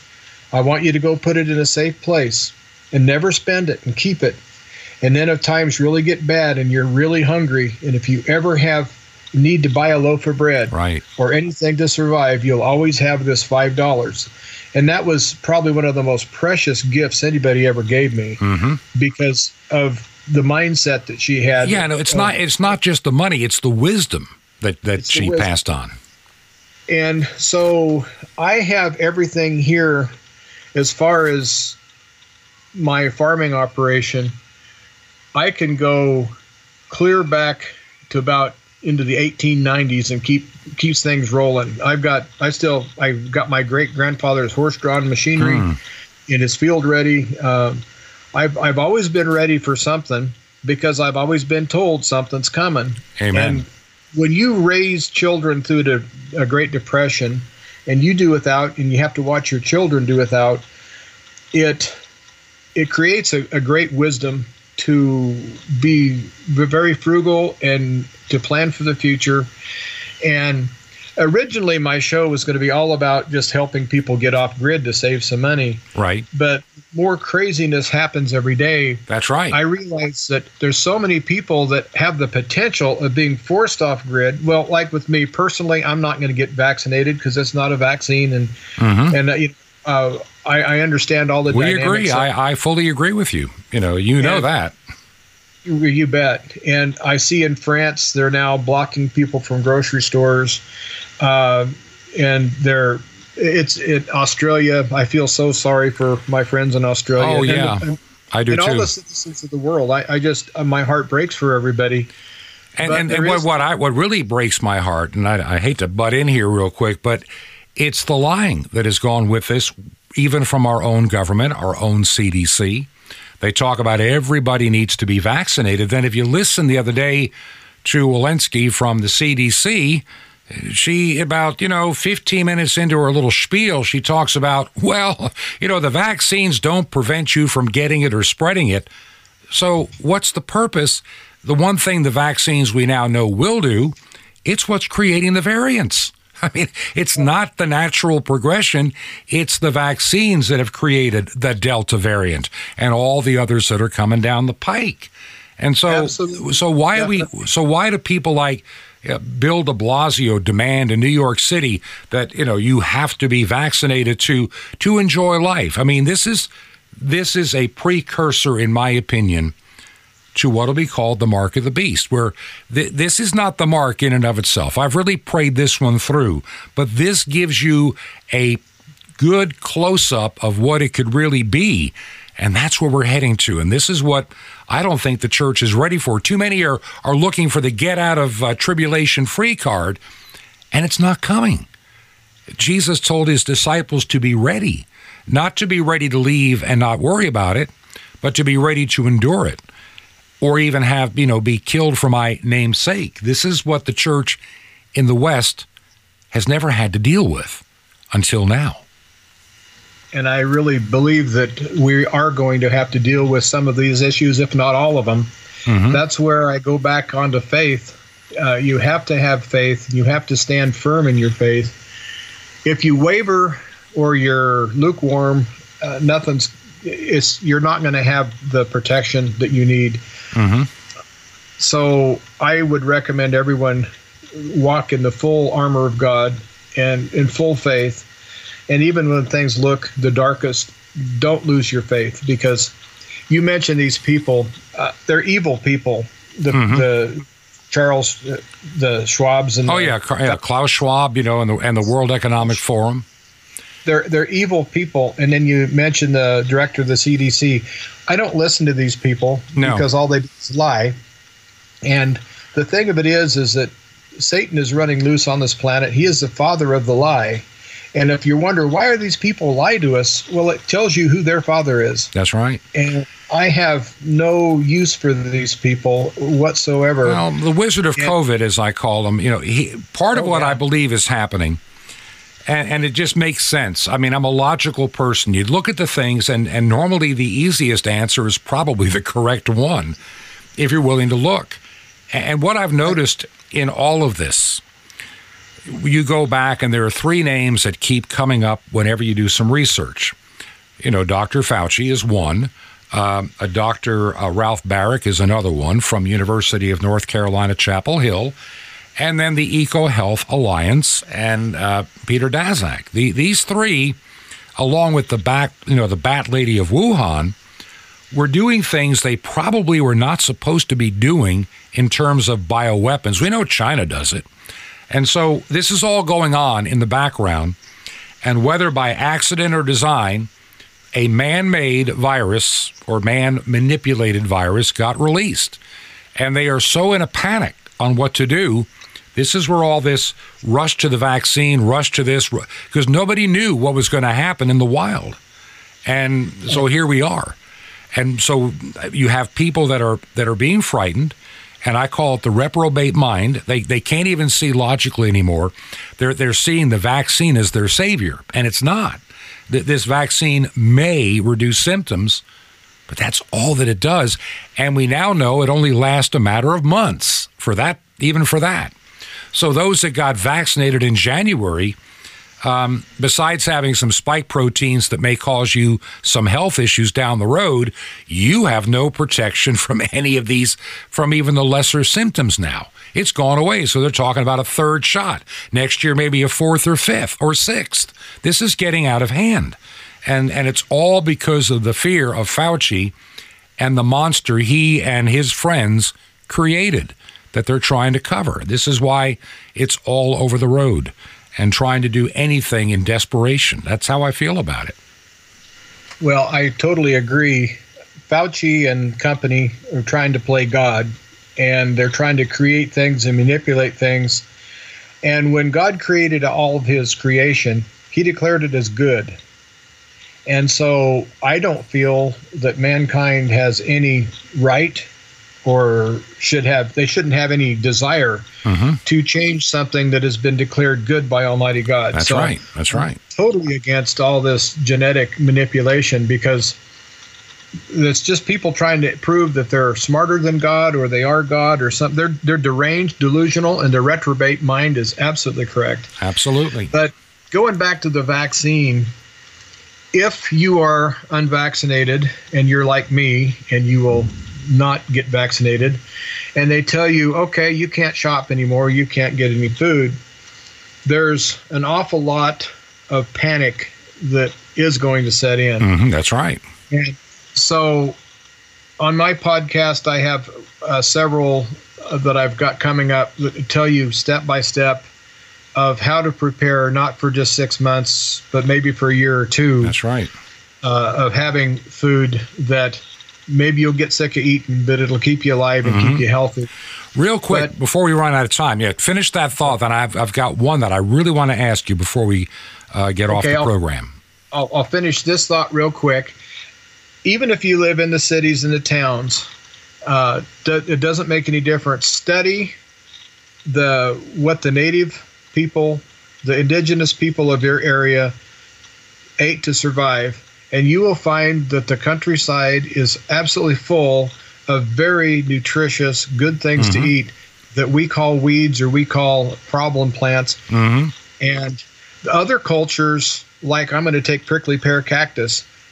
I want you to go put it in a safe place and never spend it and keep it. And then if times really get bad and you're really hungry, and if you ever have need to buy a loaf of bread Right. or anything to survive, you'll always have this five dollars. And that was probably one of the most precious gifts anybody ever gave me Mm-hmm. because of the mindset that she had. Yeah, no, it's of- not it's not just the money, it's the wisdom that, that It's the she wisdom. passed on. And so I have everything here as far as my farming operation. I can go clear back to about into the eighteen nineties and keep keeps things rolling. I've got I still I've got my great grandfather's horse-drawn machinery Hmm. in his field ready. Um, I've I've always been ready for something because I've always been told something's coming. Amen. And when you raise children through the a Great Depression, and you do without, and you have to watch your children do without, it it creates a, a great wisdom to be very frugal and to plan for the future. And originally my show was going to be all about just helping people get off grid to save some money, Right. but more craziness happens every day. That's right. I realize that there's so many people that have the potential of being forced off grid. Well, like with me personally, I'm not going to get vaccinated because it's not a vaccine, and Mhm. and uh, you know, uh, I, I understand all the we dynamics. agree. of- I, I fully agree with you. You know, you know And- that. You, you bet. And I see in France they're now blocking people from grocery stores, uh, and they're it's in Australia. I feel so sorry for my friends in Australia. Oh, And- yeah. and, I do and all too. the citizens of the world. I, I just uh, my heart breaks for everybody. And, But and, there and what, is- what I what really breaks my heart, and I, I hate to butt in here real quick, but it's the lying that has gone with this, even from our own government, our own C D C. They talk about everybody needs to be vaccinated. Then if you listen the other day to Walensky from the C D C, she, about, you know, fifteen minutes into her little spiel, she talks about, well, you know, the vaccines don't prevent you from getting it or spreading it. So what's the purpose? The one thing the vaccines we now know will do, it's what's creating the variants. I mean, it's not the natural progression. It's the vaccines that have created the Delta variant and all the others that are coming down the pike. And so, Absolutely. so why do we? So why do people like uh, Bill de Blasio demand in New York City that, you know, you have to be vaccinated to to enjoy life? I mean, this is this is a precursor, in my opinion, to what will be called the mark of the beast, where th- this is not the mark in and of itself. I've really prayed this one through, but this gives you a good close-up of what it could really be, and that's where we're heading to. And this is what I don't think the church is ready for. Too many are, are looking for the get-out-of-tribulation-free card, and it's not coming. Jesus told his disciples to be ready, not to be ready to leave and not worry about it, but to be ready to endure it, or even have, you know, be killed for my name's sake. This is what the church in the West has never had to deal with until now. And I really believe that we are going to have to deal with some of these issues, if not all of them. Mhm. That's where I go back onto faith. Uh, you have to have faith. You have to stand firm in your faith. If you waver or you're lukewarm, uh, nothing's it's you're not going to have the protection that you need. Mm-hmm. So I would recommend everyone walk in the full armor of God and in full faith. And even when things look the darkest, don't lose your faith, because you mentioned these people, uh, they're evil people. The, mm-hmm. the Charles, uh, the Schwabs, and oh the, yeah, yeah, Klaus Schwab, you know, and the and the World Economic Forum. They're they're evil people. And then you mentioned the director of the C D C. I don't listen to these people no. because all they do is lie. And the thing of it is, is that Satan is running loose on this planet. He is the father of the lie. And if you wonder, why are these people lie to us? Well, it tells you who their father is. That's right. And I have no use for these people whatsoever. Well, the Wizard of and, COVID, as I call him, you know, he, part of oh, what yeah. I believe is happening, and, and it just makes sense. I mean, I'm a logical person. You look at the things, and, and normally the easiest answer is probably the correct one, if you're willing to look. And what I've noticed in all of this, you go back and there are three names that keep coming up whenever you do some research. You know, Doctor Fauci is one. Um, a Doctor Uh, Ralph Barrick is another one from University of North Carolina, Chapel Hill. And then the EcoHealth Alliance and uh, Peter Daszak. The, these three, along with the back, you know, the Bat Lady of Wuhan, were doing things they probably were not supposed to be doing in terms of bioweapons. We know China does it. And so this is all going on in the background, and whether by accident or design, a man-made virus or man-manipulated virus got released. And they are so in a panic on what to do. This is where all this rush to the vaccine, rush to this, because nobody knew what was going to happen in the wild. And so here we are. And so you have people that are that are being frightened. And I call it the reprobate mind. They they can't even see logically anymore. They're they're seeing the vaccine as their savior, and it's not. This vaccine may reduce symptoms, but that's all that it does. And we now know it only lasts a matter of months for that, even for that. So those that got vaccinated in January, um, besides having some spike proteins that may cause you some health issues down the road, you have no protection from any of these, from even the lesser symptoms now. It's gone away. So they're talking about a third shot. Next year, maybe a fourth or fifth or sixth. This is getting out of hand. And, and it's all because of the fear of Fauci and the monster he and his friends created that they're trying to cover. This is why it's all over the road and trying to do anything in desperation. That's how I feel about it. Well, I totally agree. Fauci and company are trying to play God, and they're trying to create things and manipulate things. And when God created all of his creation, he declared it as good. And so I don't feel that mankind has any right or should have, they shouldn't have any desire mm-hmm. to change something that has been declared good by Almighty God. That's so right. That's right. I'm totally against all this genetic manipulation, because it's just people trying to prove that they're smarter than God or they are God or something. They're, they're deranged, delusional, and their reprobate mind is absolutely correct. Absolutely. But going back to the vaccine, if you are unvaccinated and you're like me and you will not get vaccinated, and they tell you, okay, you can't shop anymore, you can't get any food, there's an awful lot of panic that is going to set in. Mm-hmm, that's right. And so on my podcast, I have uh, several uh, that I've got coming up that tell you step by step of how to prepare, not for just six months, but maybe for a year or two. That's right. Uh, of having food that maybe you'll get sick of eating, but it'll keep you alive and mm-hmm. keep you healthy. Real quick, but, before we run out of time, yeah, finish that thought. Then I've I've got one that I really want to ask you before we uh, get okay, off the I'll, program. I'll, I'll finish this thought real quick. Even if you live in the cities and the towns, uh, it doesn't make any difference. Study the what the native people, the indigenous people of your area ate to survive, and you will find that the countryside is absolutely full of very nutritious, good things mm-hmm. to eat that we call weeds or we call problem plants. Mm-hmm. And the other cultures, like I'm going to take prickly pear cactus,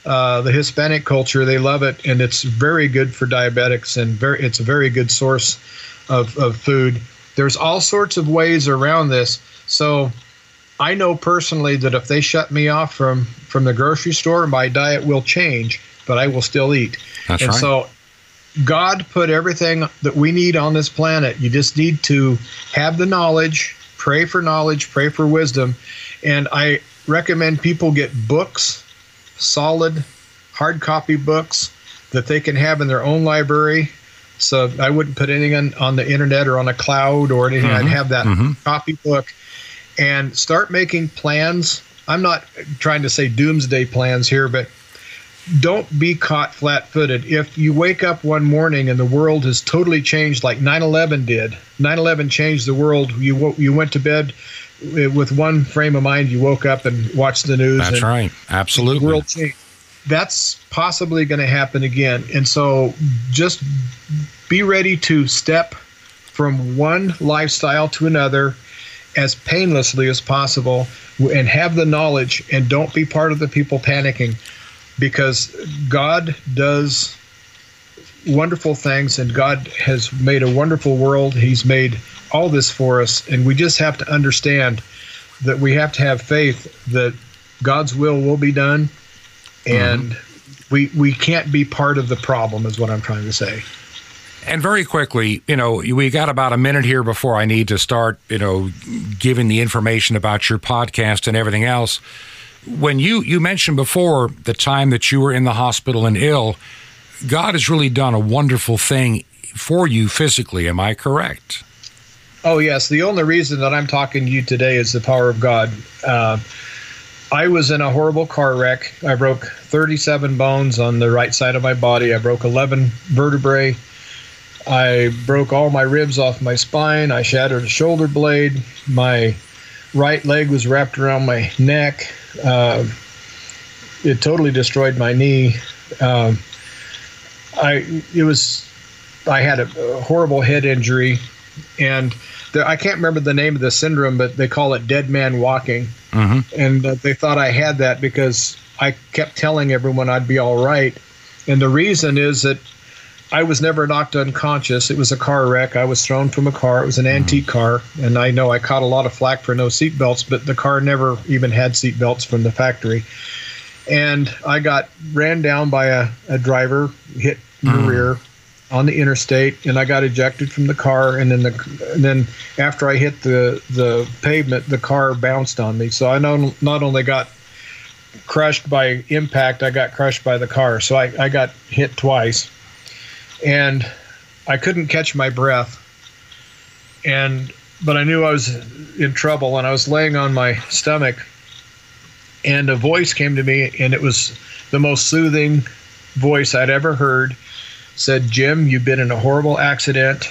uh, the Hispanic culture, they love it, and it's very good for diabetics, and very it's a very good source of, of food. There's all sorts of ways around this. So I know personally that if they shut me off from, from the grocery store, my diet will change, but I will still eat. That's and right. So God put everything that we need on this planet. You just need to have the knowledge, pray for knowledge, pray for wisdom. And I recommend people get books, solid hard copy books that they can have in their own library. So I wouldn't put anything on, on the internet or on a cloud or anything. Mm-hmm. I'd have that Mm-hmm. copy book and start making plans. I'm not trying to say doomsday plans here, but don't be caught flat-footed. If you wake up one morning and the world has totally changed like nine eleven did, nine eleven changed the world, you wo- you went to bed with one frame of mind, you woke up and watched the news. That's and right. Absolutely. The world changed. That's possibly going to happen again. And so just be ready to step from one lifestyle to another as painlessly as possible and have the knowledge, and don't be part of the people panicking, because God does wonderful things and God has made a wonderful world. He's made all this for us, and we just have to understand that we have to have faith that God's will will be done, and mm-hmm. we we can't be part of the problem is what I'm trying to say. And very quickly, you know, we got about a minute here before I need to start, you know, giving the information about your podcast and everything else. When you, you mentioned before the time that you were in the hospital and ill, God has really done a wonderful thing for you physically. Am I correct? Oh, yes. The only reason that I'm talking to you today is the power of God. Uh, I was in a horrible car wreck. I broke thirty-seven bones on the right side of my body. I broke eleven vertebrae. I broke all my ribs off my spine. I shattered a shoulder blade. My right leg was wrapped around my neck. Uh, it totally destroyed my knee. Um, I it was I had a, a horrible head injury, and the, I can't remember the name of the syndrome, but they call it dead man walking. Mm-hmm. And uh, they thought I had that because I kept telling everyone I'd be all right. And the reason is that I was never knocked unconscious. It was a car wreck. I was thrown from a car. It was an antique car. And I know I caught a lot of flack for no seat belts, but the car never even had seat belts from the factory. And I got ran down by a, a driver, hit in the mm. rear on the interstate, and I got ejected from the car. And then the and then after I hit the, the pavement, the car bounced on me. So I know not only got crushed by impact, I got crushed by the car. So I, I got hit twice. And I couldn't catch my breath, and but I knew I was in trouble, and I was laying on my stomach, and a voice came to me, and it was the most soothing voice I'd ever heard. Said, "Jim, you've been in a horrible accident,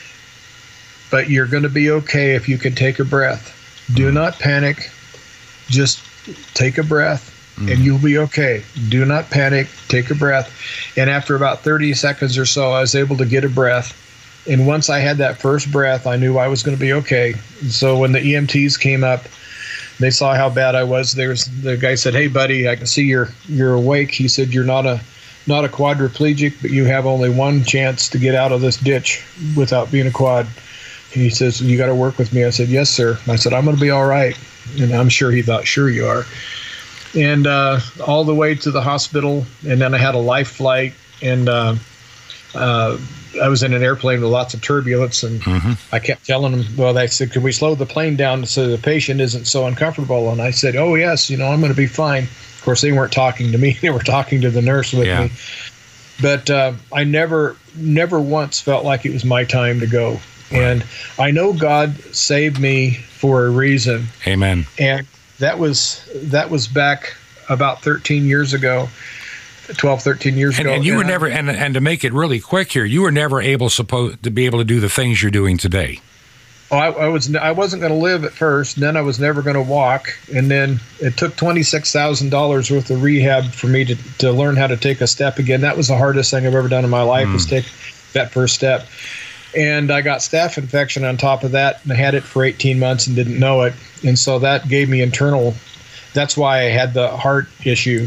but you're going to be okay if you can take a breath. Do not panic. Just take a breath. And you'll be okay. Do not panic. Take a breath." And after about thirty seconds or so, I was able to get a breath. And once I had that first breath, I knew I was going to be okay. And so when the E M Ts came up, they saw how bad I was. There was the guy said, "Hey, buddy, I can see you're you're awake." He said, "You're not a not a quadriplegic, but you have only one chance to get out of this ditch without being a quad." He says, "You got to work with me." I said, "Yes, sir." I said, "I'm going to be all right." And I'm sure he thought, "Sure you are." And uh, all the way to the hospital, and then I had a life flight, and uh, uh, I was in an airplane with lots of turbulence, and mm-hmm. I kept telling them, well, they said, "Can we slow the plane down so the patient isn't so uncomfortable?" And I said, "Oh, yes, you know, I'm going to be fine." Of course, they weren't talking to me. They were talking to the nurse with yeah. me. But uh, I never, never once felt like it was my time to go. Right. And I know God saved me for a reason. Amen. And That was that was back about thirteen years ago, twelve, thirteen years and, ago. And you and were I, never, and and to make it really quick here, you were never able supposed to be able to do the things you're doing today. Oh, I, I was I wasn't going to live at first, and then I was never going to walk, and then it took twenty-six thousand dollars worth of rehab for me to, to learn how to take a step again. That was the hardest thing I've ever done in my life, mm. was take that first step. And I got staph infection on top of that, and I had it for eighteen months and didn't know it. And so that gave me internal, that's why I had the heart issue.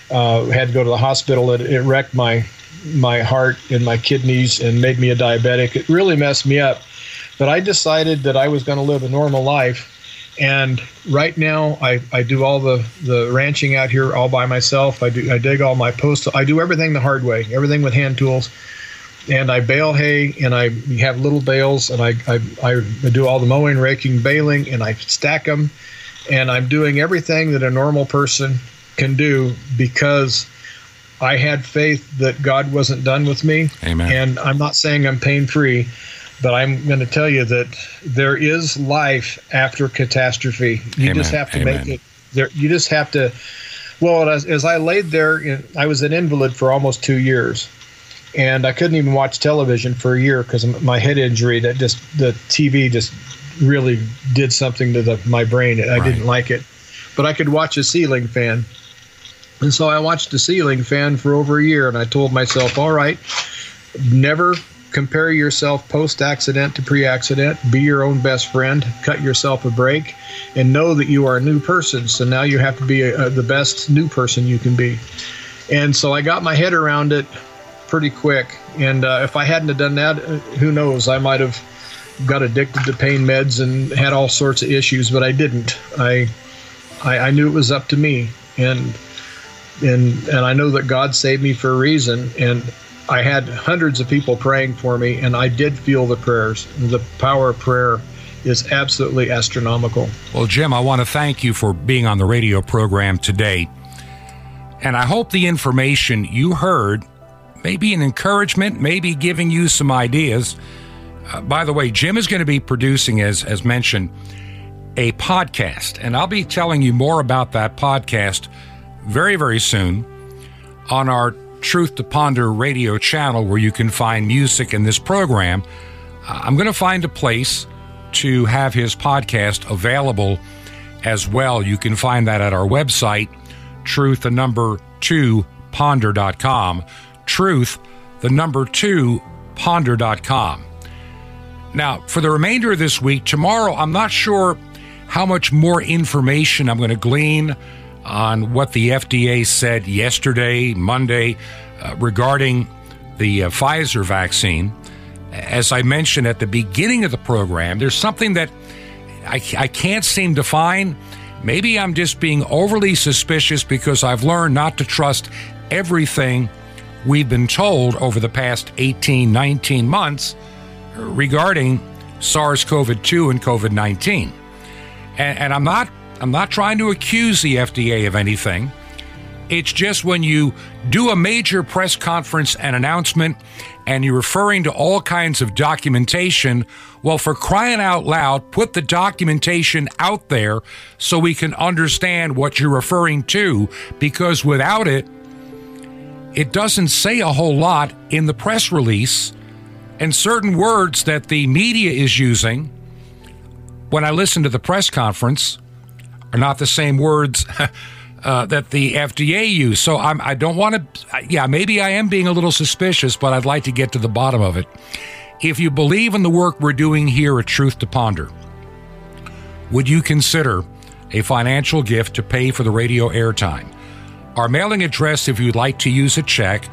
uh, had to go to the hospital. It, it wrecked my my heart and my kidneys and made me a diabetic. It really messed me up. But I decided that I was going to live a normal life. And right now, I, I do all the, the ranching out here all by myself. I do I dig all my posts. I do everything the hard way, everything with hand tools. And I bale hay, and I have little bales, and I, I, I do all the mowing, raking, baling, and I stack them. And I'm doing everything that a normal person can do because I had faith that God wasn't done with me. Amen. And I'm not saying I'm pain-free, but I'm going to tell you that there is life after catastrophe. You Amen. just have to Amen. make it there. You just have to. Well, as, as I laid there, in, I was an invalid for almost two years, and I couldn't even watch television for a year because of my head injury. That just the T V just really did something to the, my brain. I Right. didn't like it, but I could watch a ceiling fan, and so I watched a ceiling fan for over a year. And I told myself, all right, never compare yourself post-accident to pre-accident. Be your own best friend. Cut yourself a break, and know that you are a new person. So now you have to be a, a, the best new person you can be. And so I got my head around it pretty quick. And uh, if I hadn't have done that, uh, who knows? I might have got addicted to pain meds and had all sorts of issues, but I didn't. I, I, I knew it was up to me, and and and I know that God saved me for a reason. And I had hundreds of people praying for me, and I did feel the prayers. The power of prayer is absolutely astronomical. Well, Jim, I want to thank you for being on the radio program today. And I hope the information you heard may be an encouragement, maybe giving you some ideas. Uh, by the way, Jim is going to be producing, as, as mentioned, a podcast. And I'll be telling you more about that podcast very, very soon on our Truth to Ponder radio channel, where you can find music in this program. Uh, I'm going to find a place to have his podcast available as well. You can find that at our website, truth, the number two, ponder dot com. Truth, the number two, ponder dot com. Now, for the remainder of this week, tomorrow, I'm not sure how much more information I'm going to glean on what the F D A said yesterday, Monday, uh, regarding the uh, Pfizer vaccine. As I mentioned at the beginning of the program, there's something that I, I can't seem to find. Maybe I'm just being overly suspicious because I've learned not to trust everything we've been told over the past eighteen, nineteen months regarding SARS-C o V two and COVID nineteen. And, and I'm not I'm not trying to accuse the F D A of anything. It's just when you do a major press conference and announcement and you're referring to all kinds of documentation, well, for crying out loud, put the documentation out there so we can understand what you're referring to, because without it, it doesn't say a whole lot in the press release, and certain words that the media is using when I listen to the press conference are not the same words uh, that the F D A used. So I'm, I don't want to, yeah, maybe I am being a little suspicious, but I'd like to get to the bottom of it. If you believe in the work we're doing here at Truth to Ponder, would you consider a financial gift to pay for the radio airtime? Our mailing address, if you'd like to use a check,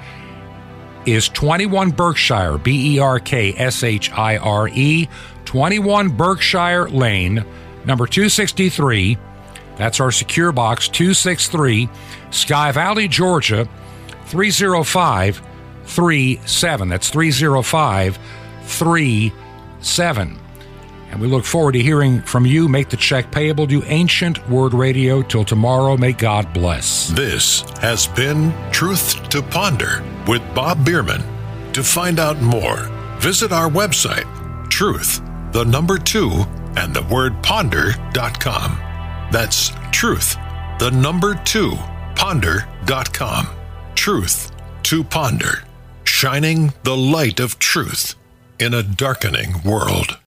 is twenty-one Berkshire, B E R K S H I R E, twenty-one Berkshire Lane, number two sixty-three. That's our secure box, two sixty-three, Sky Valley, Georgia, three oh five three seven. That's three oh five three seven. And we look forward to hearing from you. Make the check payable to Ancient Word Radio. Till tomorrow, may God bless. This has been Truth to Ponder with Bob Bierman. To find out more, visit our website, truth, the number two, and the word ponder dot com. That's truth, the number two, ponder dot com. Truth to Ponder, shining the light of truth in a darkening world.